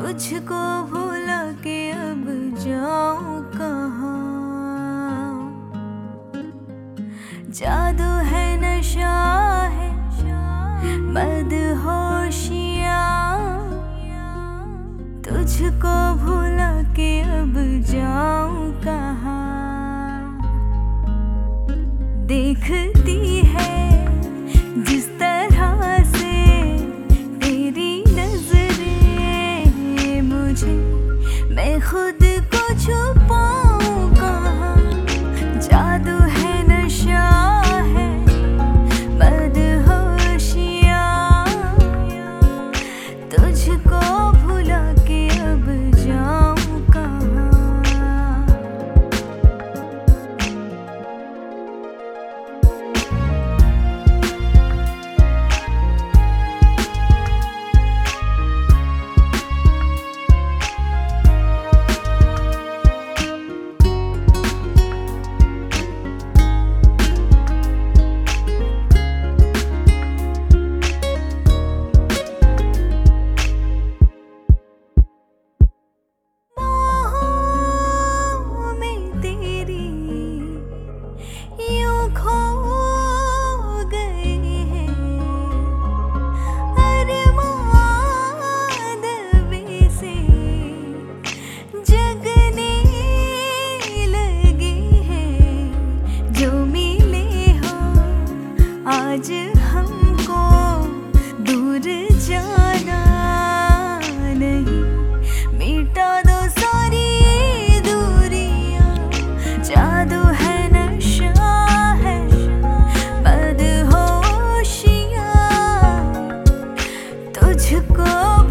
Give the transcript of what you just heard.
तुझको भूला के अब जाऊं कहाँ। जादू है, नशा है, मदहोशियाँ, तुझको भूला के अब जाऊं कहाँ। देखती है जिस तरह से तेरी नजरें मुझे, मैं खुद को छुपाऊं कहाँ। जादू है, नशा है, मदहोशियाँ, तुझको भुला के अब जाऊं कहाँ। आज हमको दूर जाना नहीं, मिटा दो सारी दूरियां। जादू है, नशा है, मदहोशियाँ, तुझको